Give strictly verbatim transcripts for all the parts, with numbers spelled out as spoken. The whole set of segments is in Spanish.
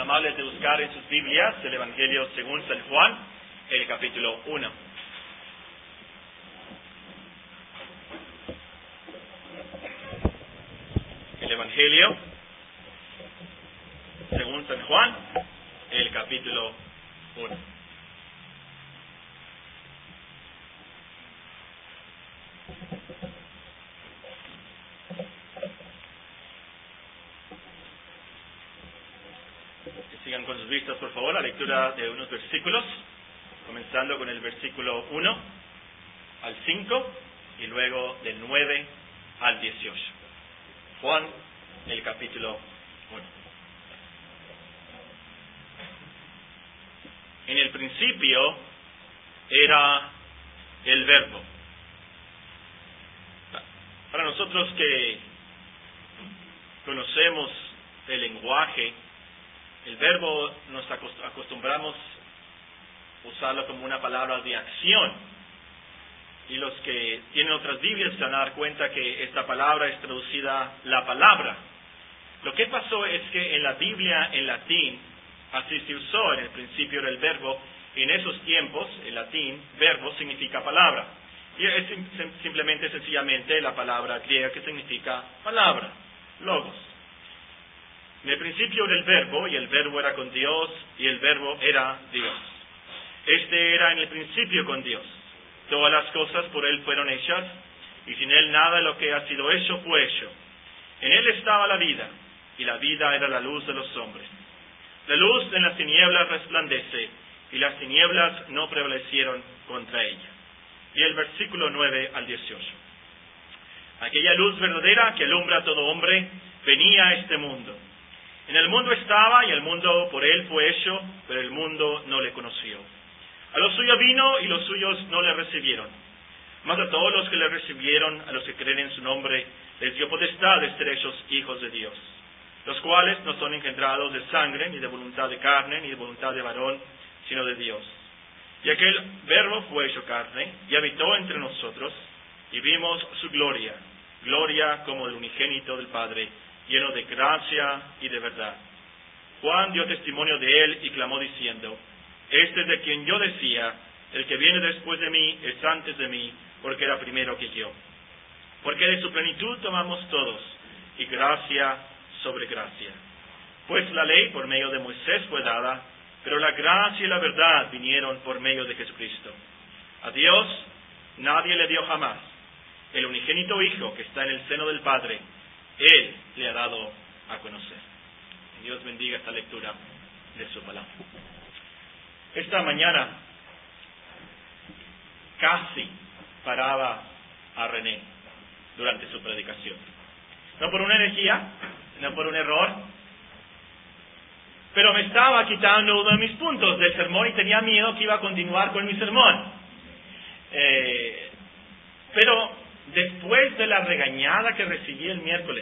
amables de buscar en sus Biblias el Evangelio según San Juan, el capítulo uno. El Evangelio según San Juan, el capítulo uno. Sigan con sus vistas, por favor, la lectura de unos versículos, comenzando con el versículo uno al cinco y luego del nueve al dieciocho. Juan, el capítulo uno. En el principio era el Verbo. Para nosotros que conocemos el lenguaje, el verbo nos acostumbramos a usarlo como una palabra de acción. Y los que tienen otras Biblias se van a dar cuenta que esta palabra es traducida la palabra. Lo que pasó es que en la Biblia, en latín, así se usó, en el principio era el verbo. En esos tiempos, en latín, verbo significa palabra. Y es simplemente, sencillamente, la palabra griega que significa palabra, logos. En el principio era el verbo, y el verbo era con Dios, y el verbo era Dios. Este era en el principio con Dios. Todas las cosas por Él fueron hechas, y sin Él nada de lo que ha sido hecho fue hecho. En Él estaba la vida, y la vida era la luz de los hombres. La luz en las tinieblas resplandece, y las tinieblas no prevalecieron contra ella. Y el versículo nueve al dieciocho. Aquella luz verdadera que alumbra a todo hombre, venía a este mundo. En el mundo estaba, y el mundo por Él fue hecho, pero el mundo no le conoció. A los suyos vino, y los suyos no le recibieron. Mas a todos los que le recibieron, a los que creen en su nombre, les dio potestad de ser hechos hijos de Dios, los cuales no son engendrados de sangre, ni de voluntad de carne, ni de voluntad de varón, sino de Dios. Y aquel verbo fue hecho carne, y habitó entre nosotros, y vimos su gloria, gloria como del unigénito del Padre, lleno de gracia y de verdad. Juan dio testimonio de él y clamó diciendo: Este es de quien yo decía, el que viene después de mí es antes de mí, porque era primero que yo. Porque de su plenitud tomamos todos, y gracia sobre gracia. Pues la ley por medio de Moisés fue dada, pero la gracia y la verdad vinieron por medio de Jesucristo. A Dios nadie le dio jamás. El unigénito Hijo que está en el seno del Padre, Él le ha dado a conocer. Dios bendiga esta lectura de su palabra. Esta mañana casi paraba a René durante su predicación. No por una herejía, no por un error, pero me estaba quitando uno de mis puntos del sermón y tenía miedo que iba a continuar con mi sermón. Eh, pero después de la regañada que recibí el miércoles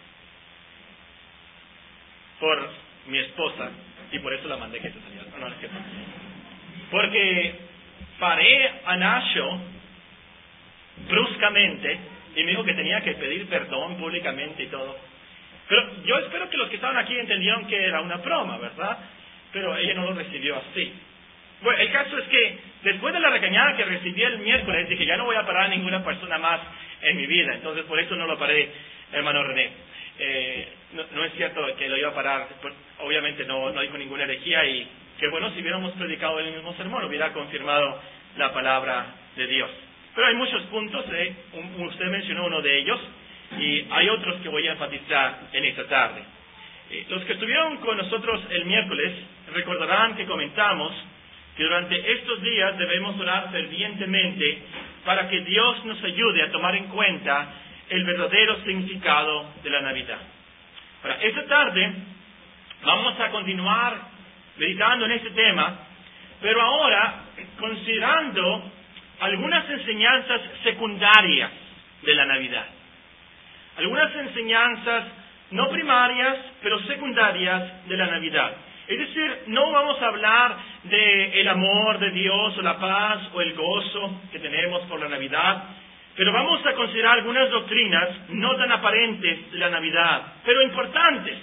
por mi esposa, y por eso la mandé que se saliera. No, no, es que porque paré a Nacho bruscamente y me dijo que tenía que pedir perdón públicamente y todo. Pero yo espero que los que estaban aquí entendieron que era una broma, ¿verdad? Pero ella no lo recibió así. Bueno, el caso es que después de la regañada que recibí el miércoles, dije, ya no voy a parar a ninguna persona más en mi vida. Entonces, por eso no lo paré, hermano René. Eh, no, no es cierto que lo iba a parar. Pues, obviamente no, no dijo ninguna herejía y que bueno, si hubiéramos predicado el mismo sermón, hubiera confirmado la palabra de Dios. Pero hay muchos puntos, ¿eh? Un, usted mencionó uno de ellos, y hay otros que voy a enfatizar en esta tarde. Eh, los que estuvieron con nosotros el miércoles recordarán que comentamos que durante estos días debemos orar fervientemente para que Dios nos ayude a tomar en cuenta el verdadero significado de la Navidad. Ahora, esta tarde vamos a continuar meditando en este tema, pero ahora considerando algunas enseñanzas secundarias de la Navidad. Algunas enseñanzas no primarias, pero secundarias de la Navidad. Es decir, no vamos a hablar de el amor de Dios o la paz o el gozo que tenemos por la Navidad, pero vamos a considerar algunas doctrinas no tan aparentes de la Navidad, pero importantes,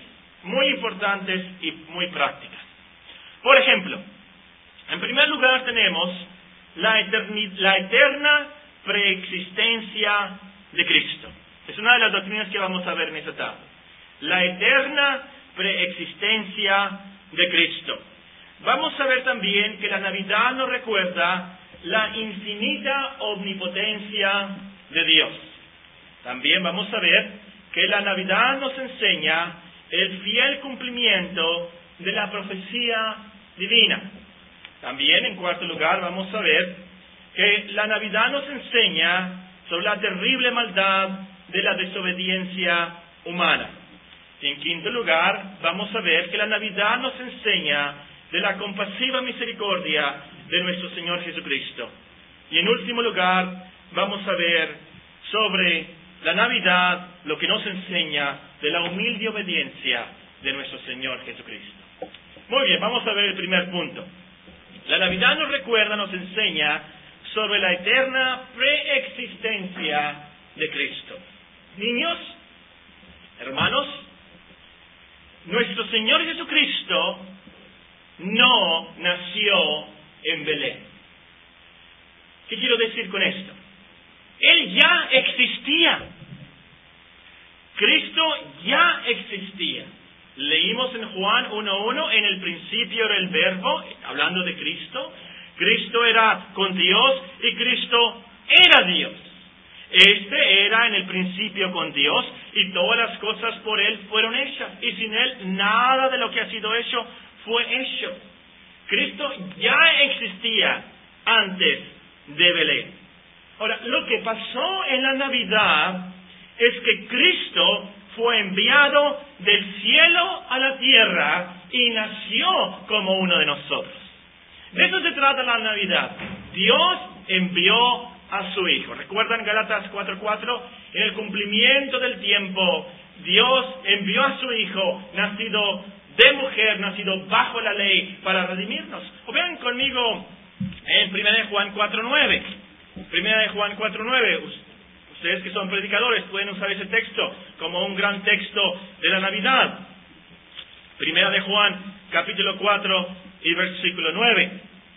muy importantes y muy prácticas. Por ejemplo, en primer lugar tenemos la, eterni- la eterna preexistencia de Cristo. Es una de las doctrinas que vamos a ver en esta tarde. La eterna preexistencia de Cristo. Vamos a ver también que la Navidad nos recuerda la infinita omnipotencia de Dios. También vamos a ver que la Navidad nos enseña el fiel cumplimiento de la profecía divina. También, en cuarto lugar, vamos a ver que la Navidad nos enseña sobre la terrible maldad de la desobediencia humana. En quinto lugar, vamos a ver que la Navidad nos enseña de la compasiva misericordia de nuestro Señor Jesucristo. Y en último lugar, vamos a ver sobre la Navidad lo que nos enseña de la humilde obediencia de nuestro Señor Jesucristo. Muy bien, vamos a ver el primer punto. La Navidad nos recuerda, nos enseña sobre la eterna preexistencia de Cristo. Niños, hermanos, nuestro Señor Jesucristo no nació en Belén. ¿Qué quiero decir con esto? Él ya existía. Cristo ya existía. Leímos en Juan uno uno, en el principio era el Verbo, hablando de Cristo. Cristo era con Dios y Cristo era Dios. Este era en el principio con Dios y todas las cosas por Él fueron hechas. Y sin Él nada de lo que ha sido hecho fue hecho. Cristo ya existía antes de Belén. Ahora, lo que pasó en la Navidad es que Cristo fue enviado del cielo a la tierra y nació como uno de nosotros. De eso se trata la Navidad. Dios envió a su Hijo. ¿Recuerdan Gálatas cuatro cuatro? En el cumplimiento del tiempo, Dios envió a su Hijo, nacido de mujer, nacido bajo la ley, para redimirnos. O vean conmigo en primera de Juan cuatro nueve. primera de Juan cuatro nueve. Ustedes que son predicadores pueden usar ese texto como un gran texto de la Navidad. Primera de Juan, capítulo cuatro y versículo nueve.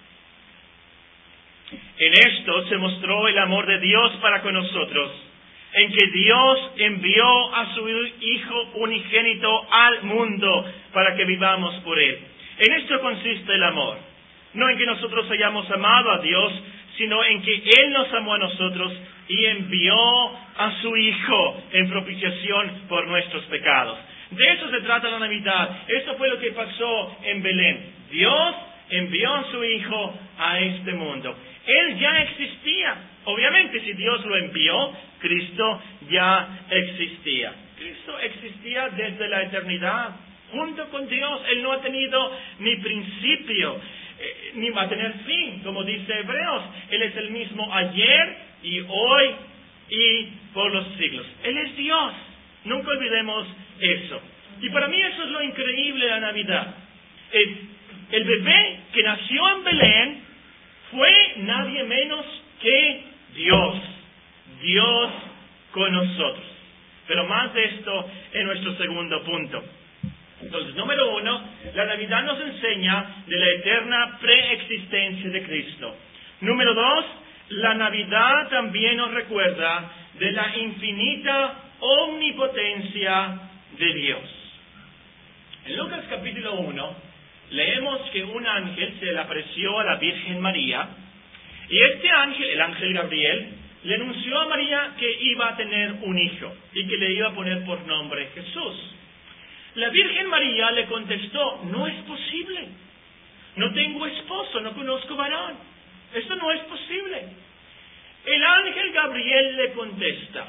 En esto se mostró el amor de Dios para con nosotros, en que Dios envió a su Hijo unigénito al mundo para que vivamos por Él. En esto consiste el amor, no en que nosotros hayamos amado a Dios, sino en que Él nos amó a nosotros y envió a su Hijo en propiciación por nuestros pecados. De eso se trata la Navidad. Eso fue lo que pasó en Belén. Dios envió a su Hijo a este mundo. Él ya existía. Obviamente, si Dios lo envió, Cristo ya existía. Cristo existía desde la eternidad, junto con Dios. Él no ha tenido ni principio, eh, ni va a tener fin, como dice Hebreos. Él es el mismo ayer y hoy y por los siglos. Él es Dios. Nunca olvidemos eso. Y para mí eso es lo increíble de la Navidad. El, el bebé que nació en Belén fue nadie menos que Dios. Dios con nosotros. Pero más de esto en nuestro segundo punto. Entonces, número uno, la Navidad nos enseña de la eterna preexistencia de Cristo. Número dos, la Navidad también nos recuerda de la infinita omnipotencia de Dios. En Lucas capítulo uno, leemos que un ángel se le apareció a la Virgen María, y este ángel, el ángel Gabriel, le anunció a María que iba a tener un hijo, y que le iba a poner por nombre Jesús. La Virgen María le contestó: no es posible, no tengo esposo, no conozco varón, esto no es posible. El ángel Gabriel le contesta: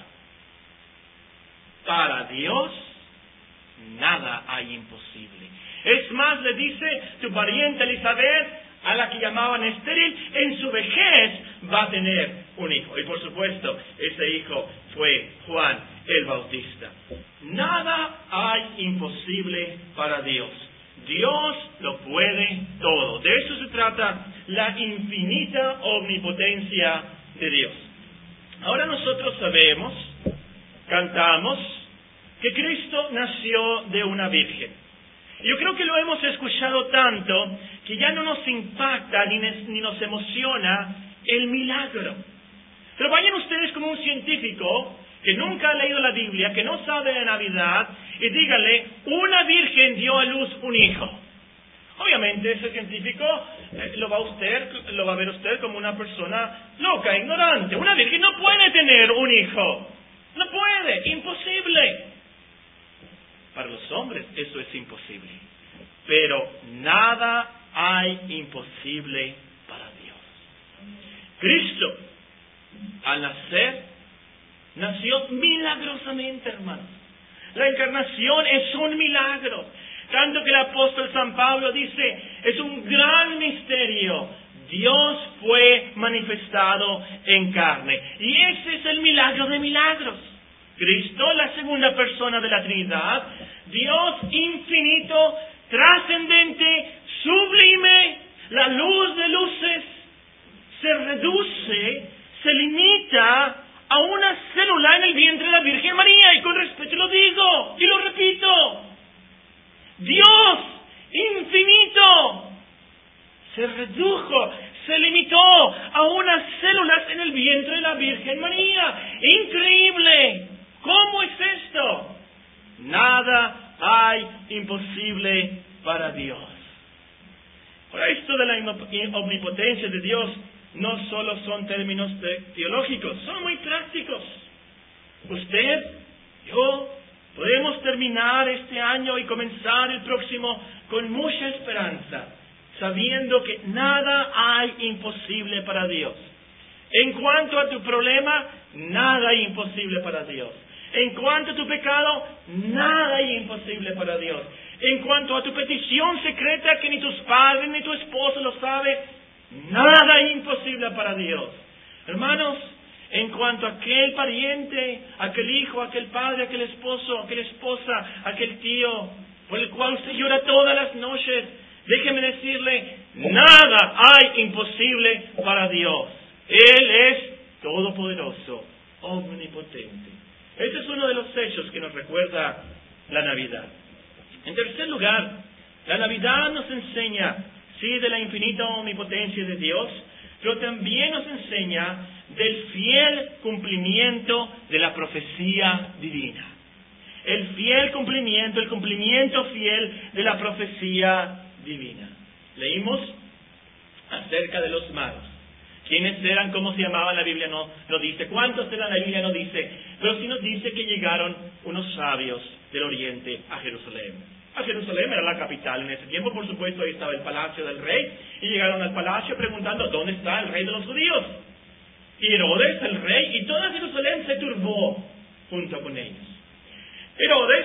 para Dios nada hay imposible. Es más, le dice: tu pariente Elizabeth, a la que llamaban estéril, en su vejez va a tener un hijo. Y por supuesto, ese hijo fue Juan el Bautista. Nada hay imposible para Dios. Dios lo puede todo. De eso se trata la infinita omnipotencia de Dios. Ahora nosotros sabemos, cantamos, que Cristo nació de una virgen. Yo creo que lo hemos escuchado tanto que ya no nos impacta ni, ni nos emociona el milagro. Pero vayan ustedes como un científico que nunca ha leído la Biblia, que no sabe de Navidad, y díganle, una virgen dio a luz un hijo. Obviamente ese científico eh, lo va a usted, lo va a ver usted como una persona loca, ignorante. Una virgen no puede tener un hijo. No puede, imposible. Para los hombres eso es imposible. Pero nada hay imposible para Dios. Cristo, al nacer, nació milagrosamente, hermanos. La encarnación es un milagro. Tanto que el apóstol San Pablo dice, es un gran misterio. Dios fue manifestado en carne. Y ese es el milagro de milagros. Cristo, la segunda persona de la Trinidad, Dios infinito, trascendente, sublime, la luz de luces, se reduce, se limita a una célula en el vientre de la Virgen María. Y con respeto lo digo, y lo repito. Dios infinito se redujo, se limitó a unas células en el vientre de la Virgen María. ¡Increíble! ¿Cómo es esto? Nada hay imposible para Dios. Ahora, esto de la omnipotencia de Dios no solo son términos teológicos, son muy prácticos. Usted, yo, podemos terminar este año y comenzar el próximo con mucha esperanza, sabiendo que nada hay imposible para Dios. En cuanto a tu problema, nada hay imposible para Dios. En cuanto a tu pecado, nada hay imposible para Dios. En cuanto a tu petición secreta que ni tus padres ni tu esposo lo sabe, nada hay imposible para Dios. Hermanos, en cuanto a aquel pariente, aquel hijo, aquel padre, aquel esposo, aquella esposa, aquel tío, por el cual usted llora todas las noches, déjeme decirle, nada hay imposible para Dios. Él es todopoderoso, omnipotente. Este es uno de los hechos que nos recuerda la Navidad. En tercer lugar, la Navidad nos enseña, sí, de la infinita omnipotencia de Dios, pero también nos enseña del fiel cumplimiento de la profecía divina. El fiel cumplimiento, el cumplimiento fiel de la profecía divina. Leímos acerca de los magos. ¿Quiénes eran? ¿Cómo se llamaban? La Biblia no lo dice. ¿Cuántos eran? La Biblia no dice. Pero sí nos dice que llegaron unos sabios del oriente a Jerusalén. A Jerusalén era la capital en ese tiempo, por supuesto, ahí estaba el palacio del rey. Y llegaron al palacio preguntando, ¿dónde está el rey de los judíos? Y Herodes, el rey, y toda Jerusalén se turbó junto con ellos. Herodes,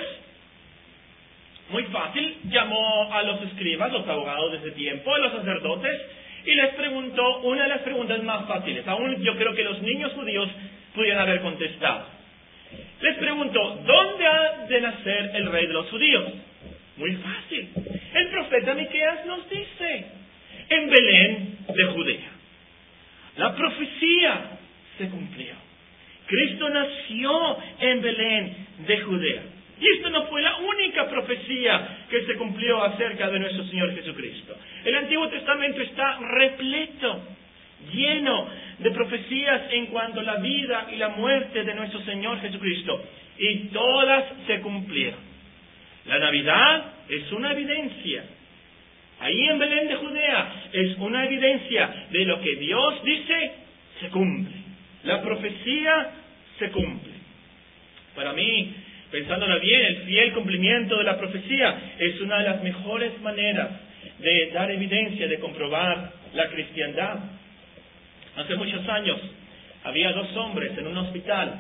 muy fácil, llamó a los escribas, los abogados de ese tiempo, a los sacerdotes, y les preguntó una de las preguntas más fáciles. Aún yo creo que los niños judíos pudieran haber contestado. Les preguntó, ¿dónde ha de nacer el rey de los judíos? Muy fácil. El profeta Miqueas nos dice, en Belén de Judea. La profecía se cumplió. Cristo nació en Belén de Judea. Y esto no fue la única profecía que se cumplió acerca de nuestro Señor Jesucristo. El Antiguo Testamento está repleto, lleno de profecías en cuanto a la vida y la muerte de nuestro Señor Jesucristo. Y todas se cumplieron. La Navidad es una evidencia. Ahí en Belén de Judea es una evidencia de lo que Dios dice, se cumple. La profecía se cumple. Para mí, pensándolo bien, el fiel cumplimiento de la profecía es una de las mejores maneras de dar evidencia, de comprobar la cristiandad. Hace muchos años había dos hombres en un hospital.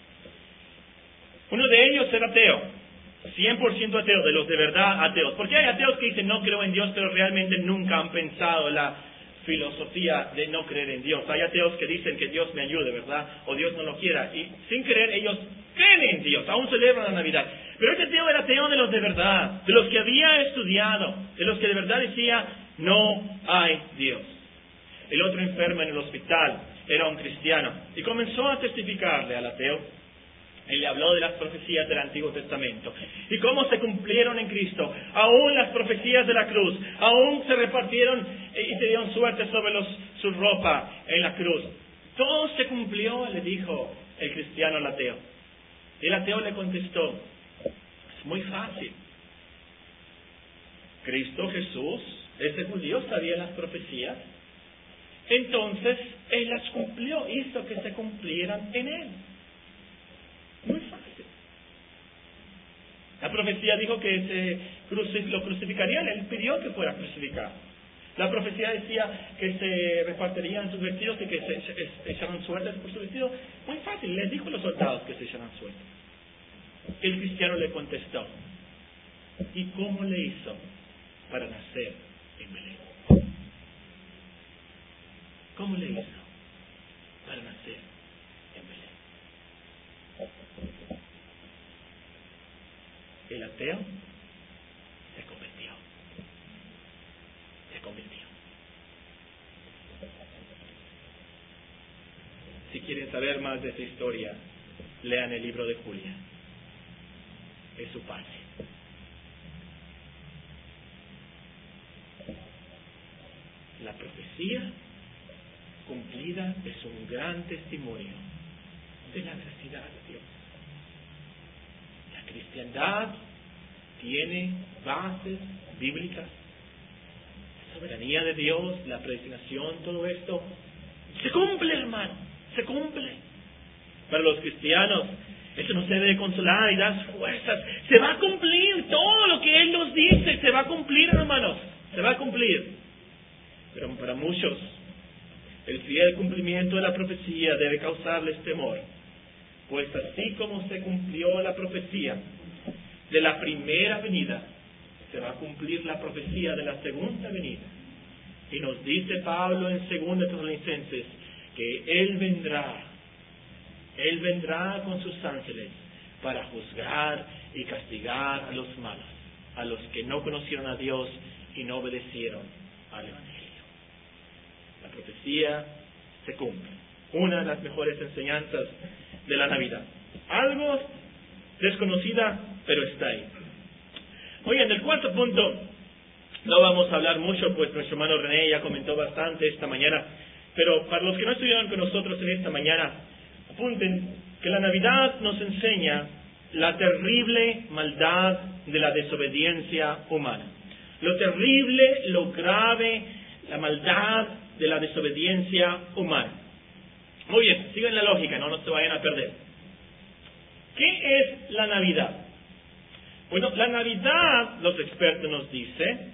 Uno de ellos era ateo, cien por ciento ateo, de los de verdad ateos. Porque hay ateos que dicen no creo en Dios, pero realmente nunca han pensado la filosofía de no creer en Dios. Hay ateos que dicen que Dios me ayude, ¿verdad? O Dios no lo quiera. Y sin creer ellos creen en Dios, aún celebran la Navidad. Pero este ateo era ateo de los de verdad, de los que había estudiado, de los que de verdad decía, no hay Dios. El otro enfermo en el hospital era un cristiano y comenzó a testificarle al ateo Él le habló de las profecías del Antiguo Testamento y cómo se cumplieron en Cristo. Aún las profecías de la cruz, aún se repartieron y se dieron suerte sobre los, su ropa en la cruz. Todo se cumplió, le dijo el cristiano al ateo. Y el ateo le contestó, es muy fácil. Cristo Jesús, ese judío, sabía las profecías. Entonces, Él las cumplió, hizo que se cumplieran en Él. Muy fácil. La profecía dijo que se crucif- lo crucificarían, Él pidió que fuera crucificado. La profecía decía que se repartirían sus vestidos y que se, se, se echaran suertes por su vestido. Muy fácil, les dijo a los soldados que se echaran suertes. El cristiano le contestó, ¿y cómo le hizo para nacer en Belén? ¿Cómo le hizo para nacer en Belén? El ateo se convirtió. Se convirtió. Si quieren saber más de esa historia, lean el libro de Julia. Es su padre. La profecía cumplida es un gran testimonio de la veracidad de Dios. La cristiandad tiene bases bíblicas, la soberanía de Dios, la predestinación, todo esto se cumple, hermano, se cumple. Para los cristianos, eso nos debe consolar y dar fuerzas. Se va a cumplir todo lo que Él nos dice, se va a cumplir, hermanos, se va a cumplir. Pero para muchos, el fiel cumplimiento de la profecía debe causarles temor, pues así como se cumplió la profecía de la primera venida, se va a cumplir la profecía de la segunda venida. Y nos dice Pablo en segunda Tesalonicenses que Él vendrá, Él vendrá con sus ángeles para juzgar y castigar a los malos, a los que no conocieron a Dios y no obedecieron al Evangelio. La profecía se cumple. Una de las mejores enseñanzas de la Navidad. Algo desconocida, pero está ahí. Oigan, el cuarto punto, no vamos a hablar mucho, pues nuestro hermano René ya comentó bastante esta mañana, pero para los que no estuvieron con nosotros en esta mañana, apunten que la Navidad nos enseña la terrible maldad de la desobediencia humana. Lo terrible, lo grave, la maldad de la desobediencia humana. Muy bien, sigan la lógica, no, no se vayan a perder. ¿Qué es la Navidad? Bueno, la Navidad, los expertos nos dicen,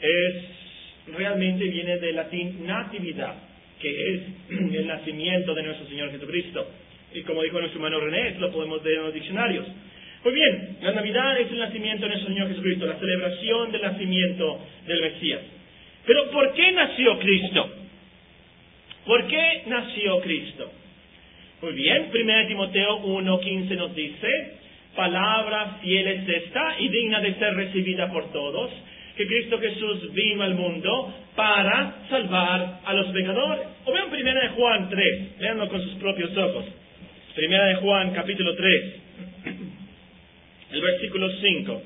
es realmente viene del latín natividad, que es el nacimiento de nuestro Señor Jesucristo. Y como dijo nuestro hermano René, lo podemos ver en los diccionarios. Muy bien, la Navidad es el nacimiento de nuestro Señor Jesucristo, la celebración del nacimiento del Mesías. Pero ¿por qué nació Cristo? ¿Por qué nació Cristo? Muy bien, primera Timoteo uno quince nos dice, palabra fiel es esta y digna de ser recibida por todos, que Cristo Jesús vino al mundo para salvar a los pecadores. O vean primera de Juan tres, leanlo con sus propios ojos. Primera de Juan capítulo tres, el versículo cinco.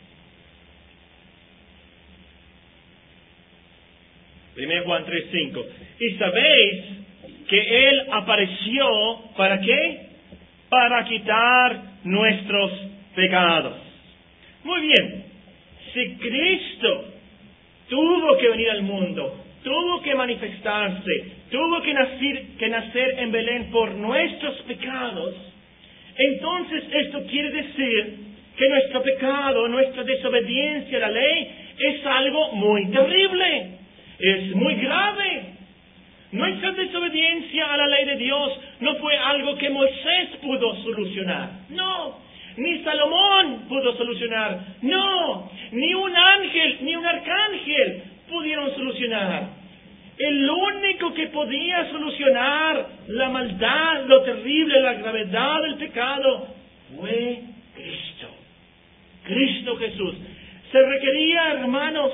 Primera de Juan tres cinco. Y sabéis que Él apareció, ¿para qué? Para quitar nuestros pecados. Muy bien, si Cristo tuvo que venir al mundo, tuvo que manifestarse, tuvo que nacer, que nacer en Belén por nuestros pecados, entonces esto quiere decir que nuestro pecado, nuestra desobediencia a la ley es algo muy terrible, es muy grave. Nuestra desobediencia a la ley de Dios no fue algo que Moisés pudo solucionar, no, ni Salomón pudo solucionar, no, ni un ángel, ni un arcángel pudieron solucionar. El único que podía solucionar la maldad, lo terrible, la gravedad del pecado fue Cristo, Cristo Jesús. Se requería, hermanos,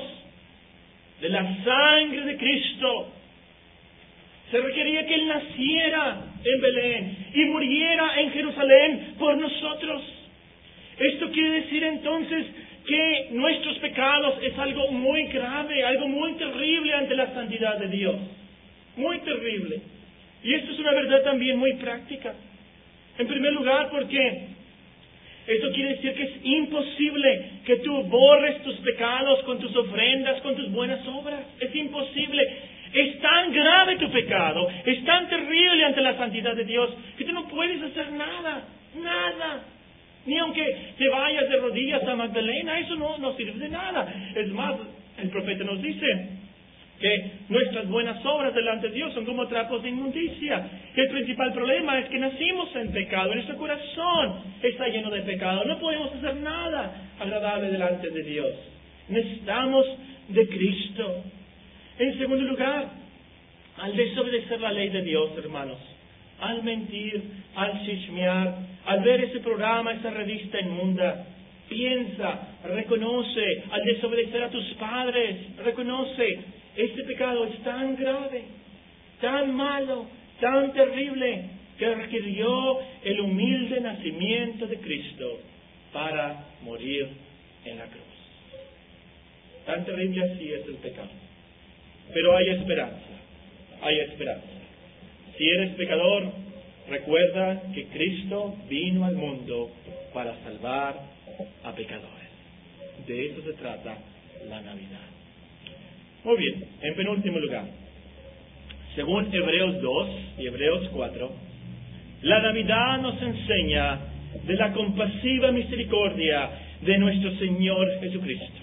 de la sangre de Cristo. Se requería que Él naciera en Belén y muriera en Jerusalén por nosotros. Esto quiere decir entonces que nuestros pecados es algo muy grave, algo muy terrible ante la santidad de Dios. Muy terrible. Y esto es una verdad también muy práctica. En primer lugar, porque esto quiere decir que es imposible que tú borres tus pecados con tus ofrendas, con tus buenas obras. Es imposible. Es tan grave tu pecado, es tan terrible ante la santidad de Dios, que tú no puedes hacer nada, nada. Ni aunque te vayas de rodillas a Magdalena, eso no, no sirve de nada. Es más, el profeta nos dice que nuestras buenas obras delante de Dios son como trapos de inmundicia. El principal problema es que nacimos en pecado, nuestro corazón está lleno de pecado. No podemos hacer nada agradable delante de Dios. Necesitamos de Cristo. En segundo lugar, al desobedecer la ley de Dios, hermanos, al mentir, al chismear, al ver ese programa, esa revista inmunda, piensa, reconoce, al desobedecer a tus padres, reconoce, este pecado es tan grave, tan malo, tan terrible, que requirió el humilde nacimiento de Cristo para morir en la cruz. Tan terrible así es el pecado. Pero hay esperanza, hay esperanza. Si eres pecador, recuerda que Cristo vino al mundo para salvar a pecadores. De eso se trata la Navidad. Muy bien, en penúltimo lugar, según Hebreos dos y Hebreos cuatro, la Navidad nos enseña de la compasiva misericordia de nuestro Señor Jesucristo.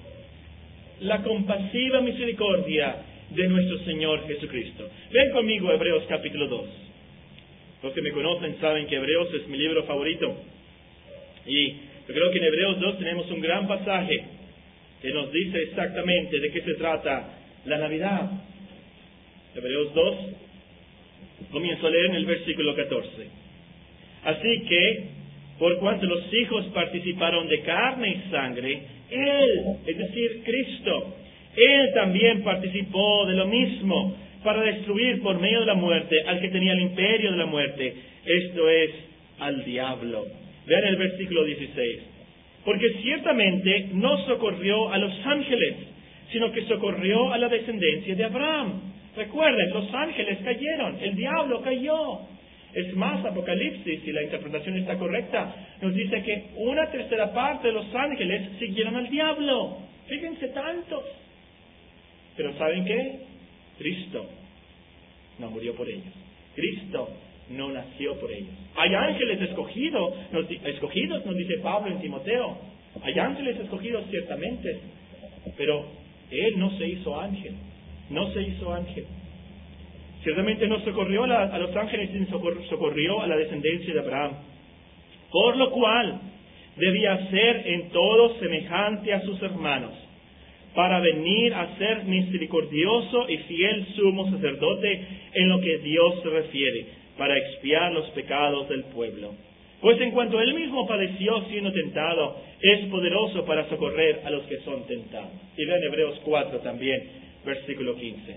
La compasiva misericordia de nuestro Señor Jesucristo. Ven conmigo a Hebreos capítulo dos. Los que me conocen saben que Hebreos es mi libro favorito. Y yo creo que en Hebreos dos tenemos un gran pasaje que nos dice exactamente de qué se trata la Navidad. Hebreos dos, comienzo a leer en el versículo catorce. Así que, por cuanto los hijos participaron de carne y sangre, Él, es decir, Cristo, Él también participó de lo mismo para destruir por medio de la muerte al que tenía el imperio de la muerte, esto es, al diablo. Vean el versículo dieciséis. Porque ciertamente no socorrió a los ángeles, sino que socorrió a la descendencia de Abraham. Recuerden, los ángeles cayeron, el diablo cayó. Es más, Apocalipsis, si la interpretación está correcta, nos dice que una tercera parte de los ángeles siguieron al diablo. Fíjense tantos. Pero ¿saben qué? Cristo no murió por ellos. Cristo no nació por ellos. Hay ángeles escogidos, nos, escogidos, nos dice Pablo en Timoteo. Hay ángeles escogidos ciertamente, pero Él no se hizo ángel. No se hizo ángel. Ciertamente no socorrió a, la, a los ángeles, sino socor, socorrió a la descendencia de Abraham. Por lo cual debía ser en todo semejante a sus hermanos, para venir a ser misericordioso y fiel sumo sacerdote en lo que Dios se refiere, para expiar los pecados del pueblo. Pues en cuanto Él mismo padeció siendo tentado, es poderoso para socorrer a los que son tentados. Y vean Hebreos cuatro también, versículo quince.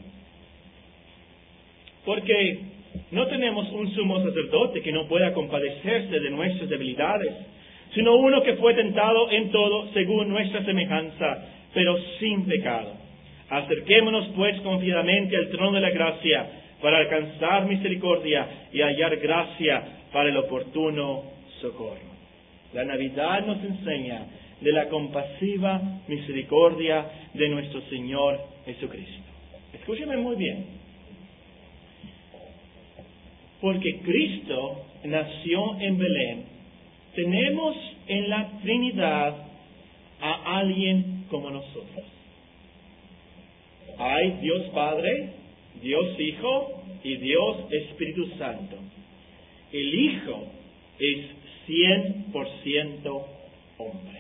Porque no tenemos un sumo sacerdote que no pueda compadecerse de nuestras debilidades, sino uno que fue tentado en todo según nuestra semejanza, pero sin pecado. Acerquémonos pues confiadamente al trono de la gracia, para alcanzar misericordia y hallar gracia para el oportuno socorro. La Navidad nos enseña de la compasiva misericordia de nuestro Señor Jesucristo. Escúcheme muy bien. Porque Cristo nació en Belén, tenemos en la Trinidad a alguien como nosotros. Hay Dios Padre, Dios Hijo y Dios Espíritu Santo. El Hijo es cien por ciento hombre.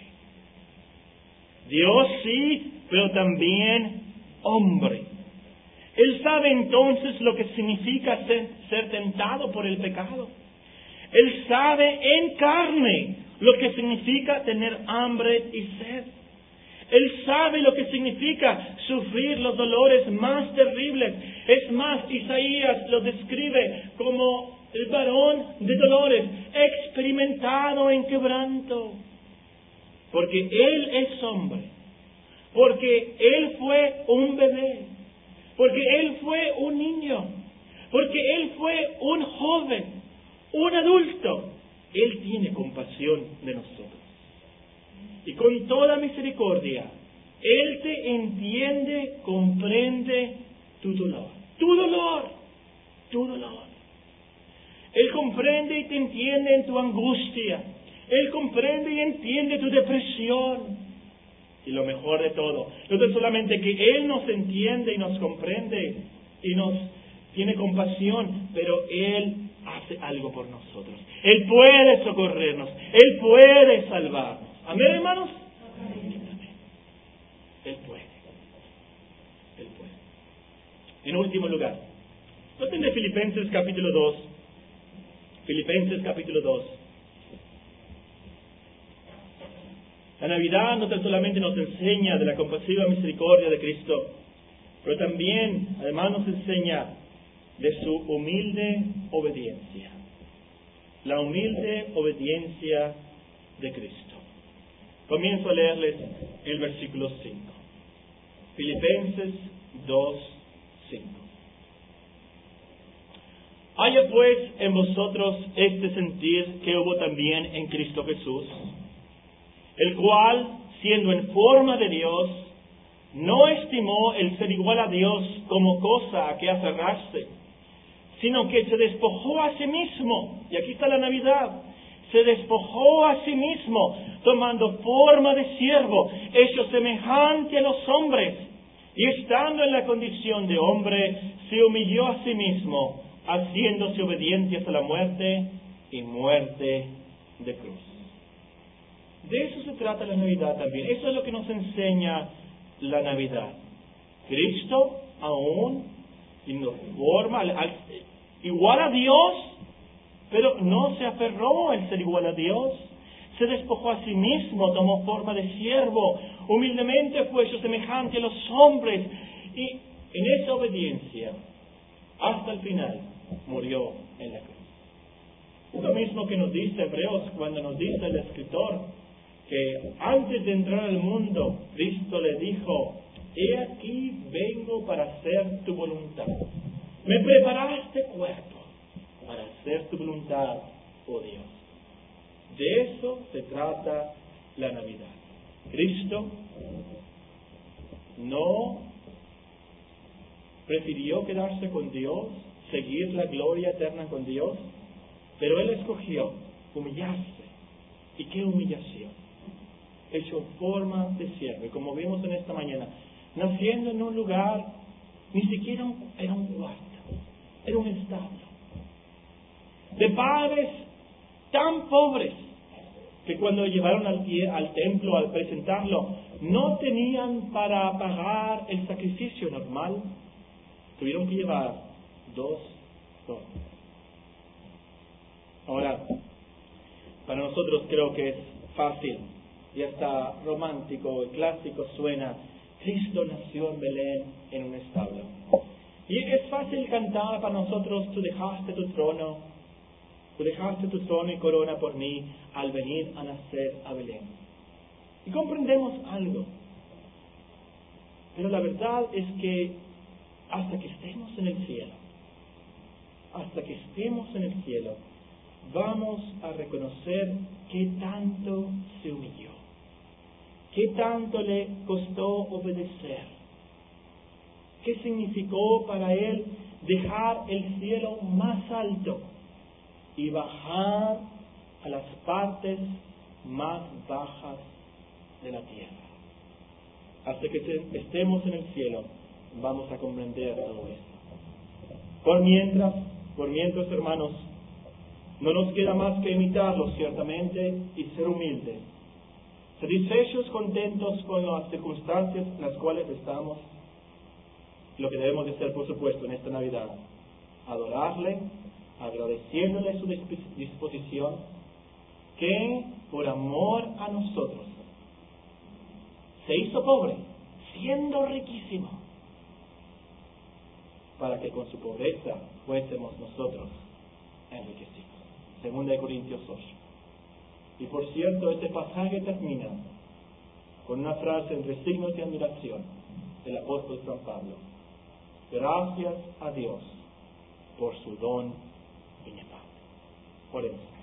Dios sí, pero también hombre. Él sabe entonces lo que significa ser, ser tentado por el pecado. Él sabe en carne lo que significa tener hambre y sed. Él sabe lo que significa sufrir los dolores más terribles. Es más, Isaías lo describe como el varón de dolores, experimentado en quebranto. Porque Él es hombre, porque Él fue un bebé, porque Él fue un niño, porque Él fue un joven, un adulto. Él tiene compasión de nosotros. Y con toda misericordia, Él te entiende, comprende tu dolor. Tu dolor, tu dolor. Él comprende y te entiende en tu angustia. Él comprende y entiende tu depresión. Y lo mejor de todo, no es solamente que Él nos entiende y nos comprende y nos tiene compasión, pero Él hace algo por nosotros. Él puede socorrernos. Él puede salvarnos. ¿Amén, hermanos? Amén. Él puede. Él puede. En último lugar, noten de Filipenses capítulo dos. Filipenses capítulo dos. La Navidad no tan solamente nos enseña de la compasiva misericordia de Cristo, pero también, además, nos enseña de su humilde obediencia. La humilde obediencia de Cristo. Comienzo a leerles el versículo cinco. Filipenses dos, cinco. Haya pues en vosotros este sentir que hubo también en Cristo Jesús, el cual, siendo en forma de Dios, no estimó el ser igual a Dios como cosa a que aferrarse, sino que se despojó a sí mismo. Y aquí está la Navidad. Se despojó a sí mismo, tomando forma de siervo, hecho semejante a los hombres, y estando en la condición de hombre, se humilló a sí mismo, haciéndose obediente hasta la muerte y muerte de cruz. De eso se trata la Navidad también. Eso es lo que nos enseña la Navidad. Cristo, aún en forma, al, al, igual a Dios, pero no se aferró al ser igual a Dios. Se despojó a sí mismo, tomó forma de siervo, humildemente fue hecho semejante a los hombres, y en esa obediencia, hasta el final, murió en la cruz. Lo mismo que nos dice Hebreos, cuando nos dice el escritor, que antes de entrar al mundo, Cristo le dijo: he aquí vengo para hacer tu voluntad. Me preparaste cuerpo para hacer tu voluntad, oh Dios. De eso se trata la Navidad. Cristo no prefirió quedarse con Dios, seguir la gloria eterna con Dios, pero Él escogió humillarse. ¿Y qué humillación? Hecho forma de siervo. Y como vimos en esta mañana, naciendo en un lugar, ni siquiera un, era un cuarto, era un establo, de padres tan pobres que cuando lo llevaron al, al templo al presentarlo, no tenían para pagar el sacrificio normal. Tuvieron que llevar dos tortas. Ahora, para nosotros creo que es fácil y hasta romántico y clásico suena: Cristo nació en Belén en un establo. Y es fácil cantar para nosotros: tú dejaste tu trono, tú dejaste tu trono y corona por mí al venir a nacer a Belén. Y comprendemos algo. Pero la verdad es que hasta que estemos en el cielo, hasta que estemos en el cielo, vamos a reconocer qué tanto se humilló, qué tanto le costó obedecer, qué significó para Él dejar el cielo más alto y bajar a las partes más bajas de la tierra. Hasta que estemos en el cielo, vamos a comprender todo esto. Por mientras, por mientras, hermanos, no nos queda más que imitarlos ciertamente y ser humildes, satisfechos, contentos con las circunstancias en las cuales estamos. Lo que debemos de hacer, por supuesto, en esta Navidad: adorarle, agradeciéndole su disposición, que por amor a nosotros se hizo pobre, siendo riquísimo, para que con su pobreza fuésemos nosotros enriquecido. Segunda de Corintios ocho. Y por cierto, este pasaje termina con una frase entre signos de admiración del apóstol San Pablo. Gracias a Dios por su don inefable. Oremos.